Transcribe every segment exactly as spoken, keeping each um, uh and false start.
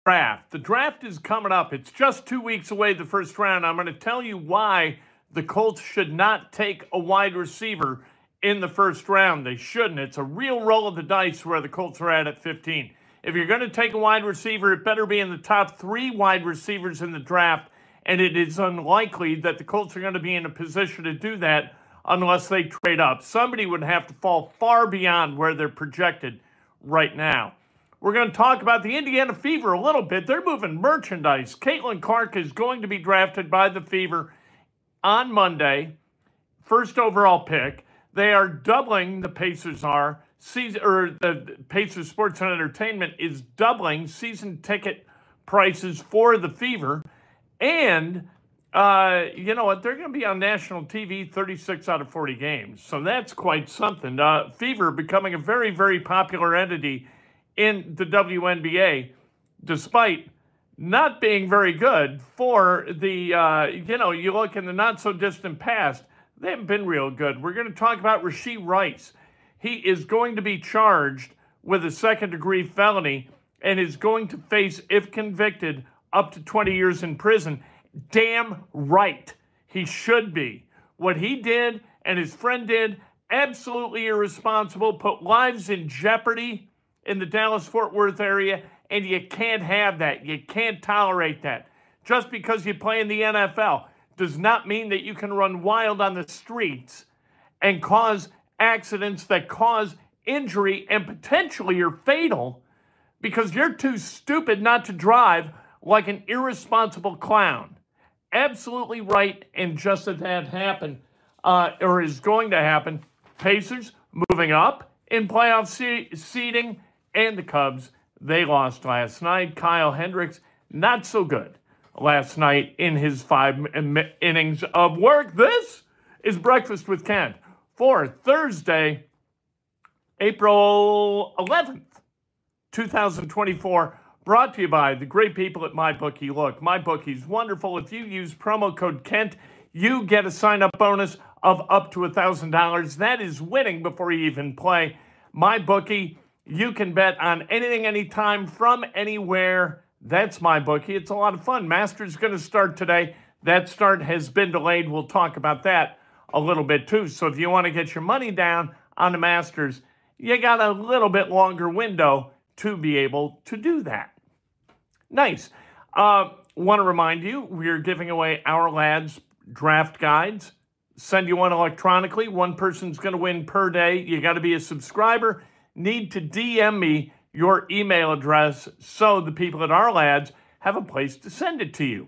Draft. The draft is coming up. It's just two weeks away, the first round. I'm going to tell you why the Colts should not take a wide receiver in the first round. They shouldn't. It's a real roll of the dice where the Colts are at at fifteen. If you're going to take a wide receiver, it better be in the top three wide receivers in the draft, and it is unlikely that the Colts are going to be in a position to do that unless they trade up. Somebody would have to fall far beyond where they're projected right now. We're going to talk about the Indiana Fever a little bit. They're moving merchandise. Caitlin Clark is going to be drafted by the Fever on Monday, first overall pick. They are doubling, the Pacers are, season, or the Pacers Sports and Entertainment is doubling season ticket prices for the Fever. And, uh, you know what, they're going to be on national T V thirty-six out of forty games. So that's quite something. Uh, Fever becoming a very, very popular entity in the W N B A, despite not being very good for the, uh, you know, you look in the not-so-distant past, they haven't been real good. We're going to talk about Rashee Rice. He is going to be charged with a second-degree felony and is going to face, if convicted, up to twenty years in prison. Damn right he should be. What he did and his friend did, absolutely irresponsible, put lives in jeopardy in the Dallas-Fort Worth area, and you can't have that. You can't tolerate that. Just because you play in the N F L does not mean that you can run wild on the streets and cause accidents that cause injury and potentially are fatal because you're too stupid not to drive like an irresponsible clown. Absolutely right, and just as that happened, uh, or is going to happen, Pacers moving up in playoff se- seeding, and the Cubs, they lost last night. Kyle Hendricks, not so good last night in his five innings of work. This is Breakfast with Kent for Thursday, April eleventh, twenty twenty-four, brought to you by the great people at MyBookie. Look, MyBookie's wonderful. If you use promo code Kent, you get a sign-up bonus of up to one thousand dollars. That is winning before you even play. MyBookie, you can bet on anything, anytime, from anywhere. That's MyBookie. It's a lot of fun. Masters going to start today. That start has been delayed. We'll talk about that a little bit too. So if you want to get your money down on the Masters, you got a little bit longer window to be able to do that. Nice. Uh, want to remind you, we're giving away Our Lads draft guides. Send you one electronically. One person's going to win per day. You got to be a subscriber. Need to D M me your email address so the people at Our Lads have a place to send it to you.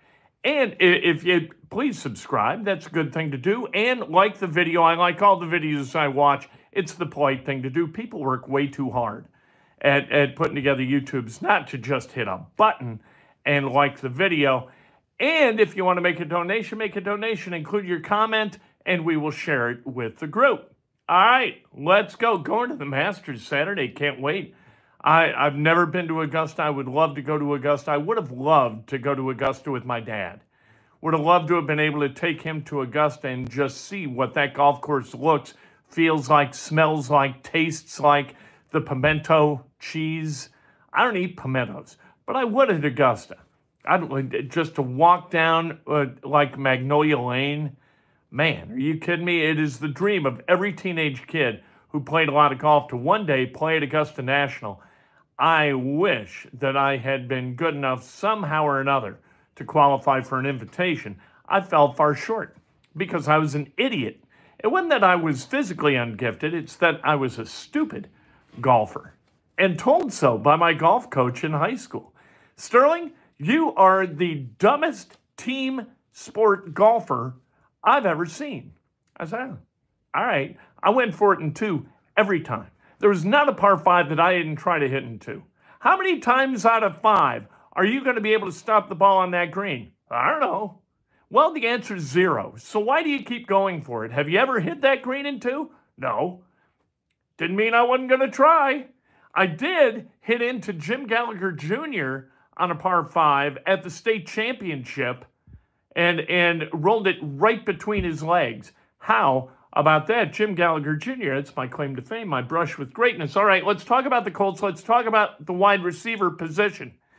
And if you please subscribe, that's a good thing to do. And like the video. I like all the videos I watch. It's the polite thing to do. People work way too hard at, at putting together YouTubes, not to just hit a button and like the video. And if you want to make a donation, make a donation, include your comment, and we will share it with the group. All right, let's go. Going to the Masters Saturday. Can't wait. I, I've never been to Augusta. I would love to go to Augusta. I would have loved to go to Augusta with my dad. Would have loved to have been able to take him to Augusta and just see what that golf course looks, feels like, smells like, tastes like, the pimento cheese. I don't eat pimentos, but I would at Augusta. I'd just to walk down uh, like Magnolia Lane. Man, are you kidding me? It is the dream of every teenage kid who played a lot of golf to one day play at Augusta National. I wish that I had been good enough somehow or another to qualify for an invitation. I fell far short because I was an idiot. It wasn't that I was physically ungifted, it's that I was a stupid golfer and told so by my golf coach in high school. Sterling, you are the dumbest team sport golfer I've ever seen. I said, all right. I went for it in two every time. There was not a par five that I didn't try to hit in two. How many times out of five are you going to be able to stop the ball on that green? I don't know. Well, the answer is zero. So why do you keep going for it? Have you ever hit that green in two? No. Didn't mean I wasn't going to try. I did hit into Jim Gallagher Junior on a par five at the state championship and, and rolled it right between his legs. How about that? Jim Gallagher Junior, that's my claim to fame, my brush with greatness. All right, let's talk about the Colts. Let's talk about the wide receiver position.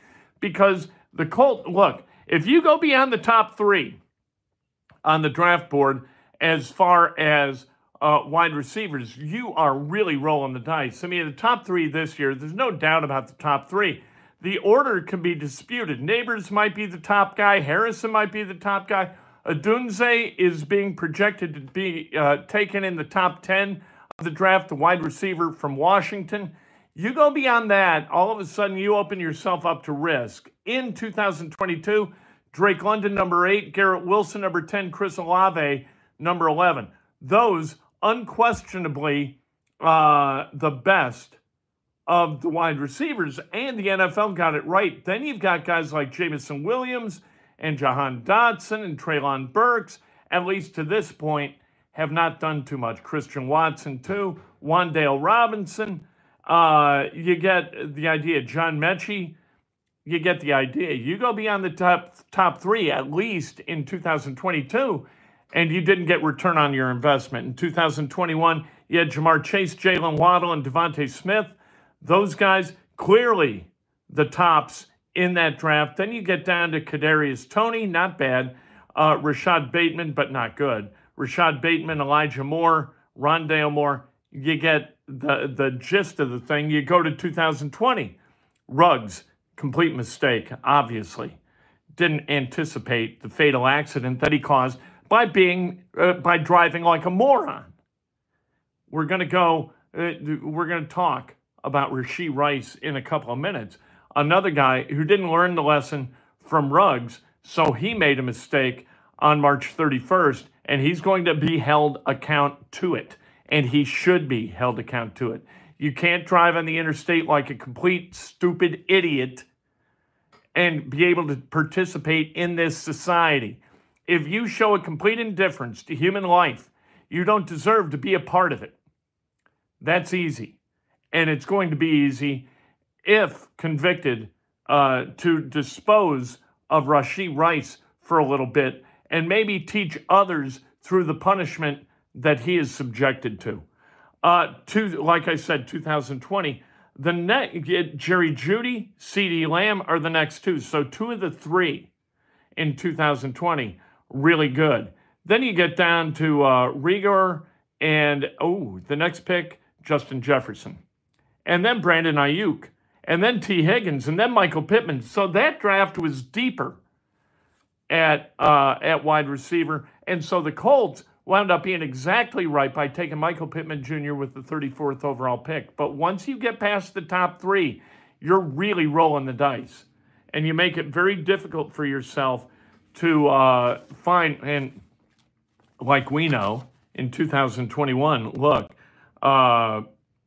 because the Colts, look, if you go beyond the top three on the draft board as far as uh, wide receivers, you are really rolling the dice. I mean, the top three this year, there's no doubt about the top three. The order can be disputed. Neighbors might be the top guy. Harrison might be the top guy. Odunze is being projected to be uh, taken in the top ten of the draft, the wide receiver from Washington. You go beyond that, all of a sudden you open yourself up to risk. In two thousand twenty-two, Drake London, number eight, Garrett Wilson, number ten, Chris Olave, number eleven. Those unquestionably uh, the best of the wide receivers, and the N F L got it right. Then you've got guys like Jameson Williams and Jahan Dotson and Treylon Burks, at least to this point, have not done too much. Christian Watson, too. Wan'Dale Robinson. Uh, you get the idea. John Mechie, you get the idea. You go beyond the top top three, at least in two thousand twenty-two, and you didn't get return on your investment. In two thousand twenty-one, you had Jamar Chase, Jalen Waddle, and Devontae Smith. Those guys, clearly the tops in that draft. Then you get down to Kadarius Toney, not bad. Uh, Rashad Bateman, but not good. Rashad Bateman, Elijah Moore, Rondale Moore. You get the, the gist of the thing. You go to two thousand twenty. Ruggs, complete mistake, obviously. Didn't anticipate the fatal accident that he caused by being uh, by driving like a moron. We're going to go, uh, we're going to talk about Rashee Rice in a couple of minutes. Another guy who didn't learn the lesson from Ruggs, so he made a mistake on March thirty-first, and he's going to be held account to it. And he should be held account to it. You can't drive on the interstate like a complete stupid idiot and be able to participate in this society. If you show a complete indifference to human life, you don't deserve to be a part of it. That's easy. And it's going to be easy if convicted uh, to dispose of Rashee Rice for a little bit and maybe teach others through the punishment that he is subjected to. Uh, to like I said, two thousand twenty, the next Jerry Jeudy, CeeDee Lamb are the next two. So two of the three in two thousand twenty, really good. Then you get down to uh, Rigor and, oh, the next pick, Justin Jefferson. And then Brandon Ayuk. And then T. Higgins. And then Michael Pittman. So that draft was deeper at uh, at wide receiver. And so the Colts wound up being exactly right by taking Michael Pittman Junior with the thirty-fourth overall pick. But once you get past the top three, you're really rolling the dice. And you make it very difficult for yourself to uh, find, and like we know, in two thousand twenty-one, look, uh,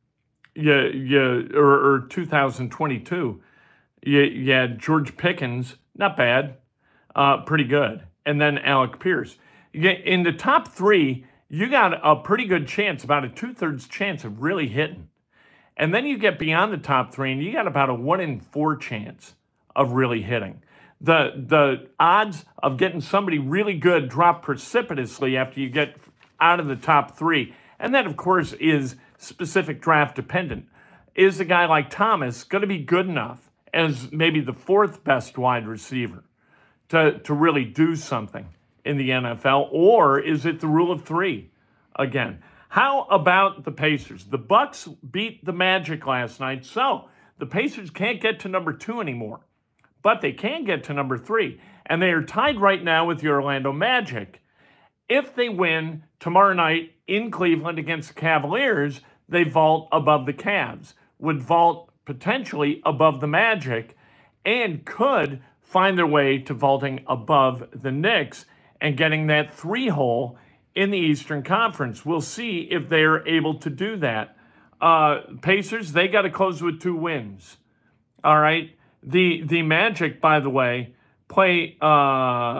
you, you, or, or two thousand twenty-two, you, you had George Pickens, not bad, uh, pretty good. And then Alec Pierce. In the top three, you got a pretty good chance, about a two-thirds chance of really hitting. And then you get beyond the top three, and you got about a one in four chance of really hitting. The, the odds of getting somebody really good drop precipitously after you get out of the top three. And that, of course, is specific draft dependent. Is a guy like Thomas going to be good enough as maybe the fourth best wide receiver to, to really do something in the N F L, or is it the rule of three again? How about the Pacers? The Bucks beat the Magic last night, so the Pacers can't get to number two anymore, but they can get to number three, and they are tied right now with the Orlando Magic. If they win tomorrow night in Cleveland against the Cavaliers, they vault above the Cavs, would vault potentially above the Magic, and could find their way to vaulting above the Knicks and getting that three hole in the Eastern Conference. We'll see if they're able to do that. Uh, Pacers, they got to close with two wins. All right. The the Magic, by the way, play uh,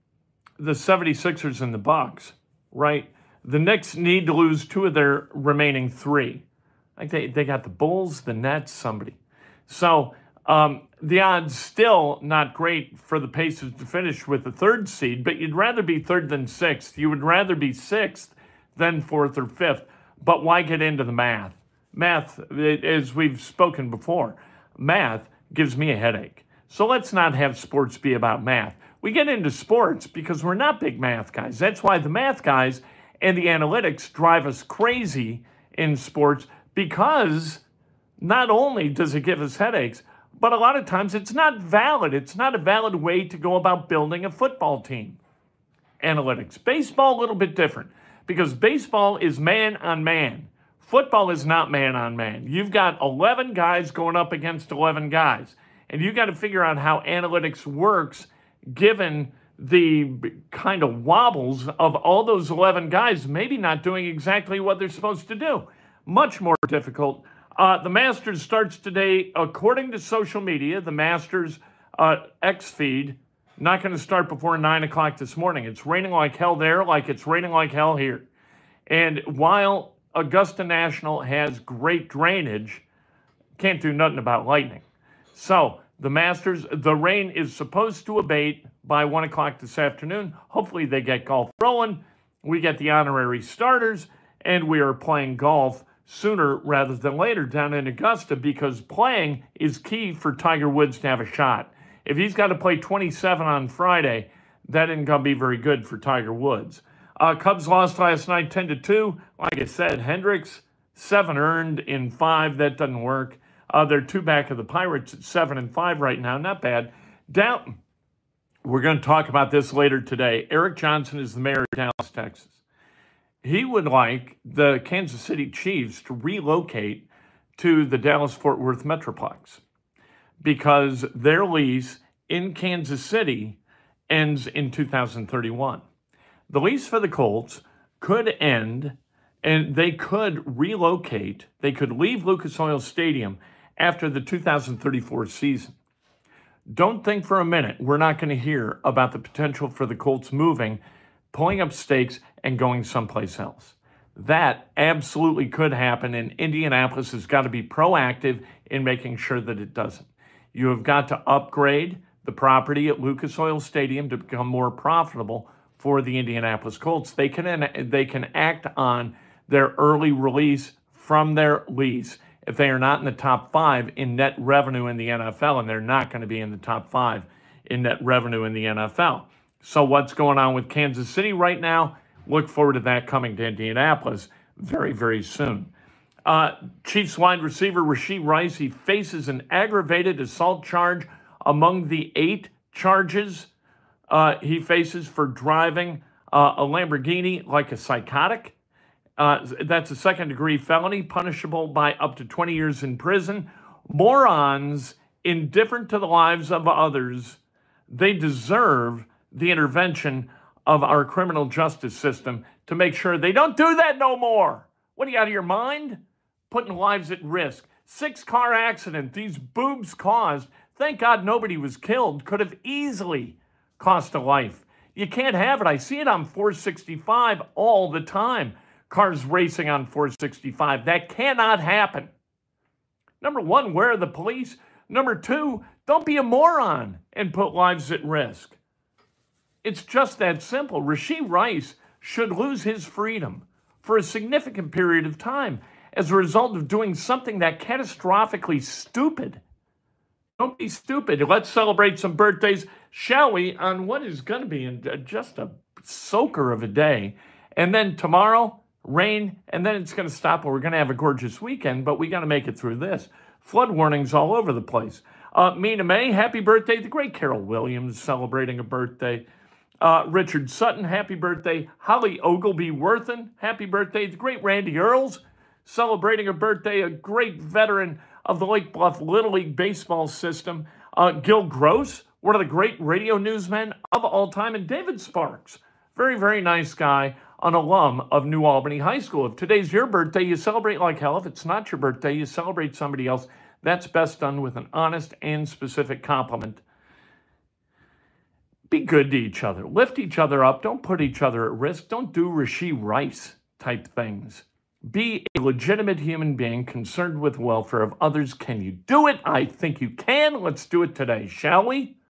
the seventy-sixers and the Bucks, right? The Knicks need to lose two of their remaining three. Like they, they got the Bulls, the Nets, somebody. So um, the odds still not great for the Pacers to finish with the third seed, but you'd rather be third than sixth. You would rather be sixth than fourth or fifth. But why get into the math? Math, as we've spoken before, math gives me a headache. So let's not have sports be about math. We get into sports because we're not big math guys. That's why the math guys and the analytics drive us crazy in sports, because not only does it give us headaches, but a lot of times it's not valid. It's not a valid way to go about building a football team. Analytics. Baseball, a little bit different, because baseball is man on man. Football is not man on man. You've got eleven guys going up against eleven guys, and you've got to figure out how analytics works given the kind of wobbles of all those eleven guys maybe not doing exactly what they're supposed to do. Much more difficult. Uh, the Masters starts today, according to social media. The Masters uh, X feed, not going to start before nine o'clock this morning. It's raining like hell there, like it's raining like hell here. And while Augusta National has great drainage, can't do nothing about lightning. So the Masters, the rain is supposed to abate by one o'clock this afternoon. Hopefully they get golf rolling. We get the honorary starters, and we are playing golf sooner rather than later down in Augusta, because playing is key for Tiger Woods to have a shot. If he's got to play twenty-seven on Friday, that isn't going to be very good for Tiger Woods. Uh, Cubs lost last night ten to two. Like I said, Hendricks, seven earned in five. That doesn't work. Uh, they're two back of the Pirates at seven and five right now. Not bad. Down. We're going to talk about this later today. Eric Johnson is the mayor of Dallas, Texas. He would like the Kansas City Chiefs to relocate to the Dallas-Fort Worth Metroplex, because their lease in Kansas City ends in two thousand thirty-one. The lease for the Colts could end, and they could relocate. They could leave Lucas Oil Stadium after the two thousand thirty-four season. Don't think for a minute we're not going to hear about the potential for the Colts moving, pulling up stakes, and going someplace else. That absolutely could happen, and Indianapolis has got to be proactive in making sure that it doesn't. You have got to upgrade the property at Lucas Oil Stadium to become more profitable for the Indianapolis Colts. They can, they can act on their early release from their lease if they are not in the top five in net revenue in the N F L, and they're not going to be in the top five in net revenue in the N F L. So what's going on with Kansas City right now? Look forward to that coming to Indianapolis very, very soon. Uh, Chiefs wide receiver Rashee Rice, he faces an aggravated assault charge among the eight charges uh, he faces for driving uh, a Lamborghini like a psychotic. Uh, that's a second-degree felony, punishable by up to twenty years in prison. Morons, indifferent to the lives of others, they deserve the intervention of our criminal justice system to make sure they don't do that no more. What, are you out of your mind? Putting lives at risk. Six-car accident these boobs caused. Thank God nobody was killed. Could have easily cost a life. You can't have it. I see it on four sixty-five all the time. Cars racing on four sixty-five. That cannot happen. Number one, where are the police? Number two, don't be a moron and put lives at risk. It's just that simple. Rashee Rice should lose his freedom for a significant period of time as a result of doing something that catastrophically stupid. Don't be stupid. Let's celebrate some birthdays, shall we, on what is going to be just a soaker of a day. And then tomorrow, rain, and then it's going to stop, and we're going to have a gorgeous weekend, but we got to make it through this. Flood warnings all over the place. Uh, Mina May, happy birthday. The great Carol Williams celebrating a birthday. Uh, Richard Sutton, happy birthday. Holly Ogilvie-Worthen, happy birthday. The great Randy Earls, celebrating a birthday, a great veteran of the Lake Bluff Little League baseball system. Uh, Gil Gross, one of the great radio newsmen of all time. And David Sparks, very, very nice guy, an alum of New Albany High School. If today's your birthday, you celebrate like hell. If it's not your birthday, you celebrate somebody else. That's best done with an honest and specific compliment. Be good to each other. Lift each other up. Don't put each other at risk. Don't do Rashee Rice type things. Be a legitimate human being concerned with the welfare of others. Can you do it? I think you can. Let's do it today, shall we?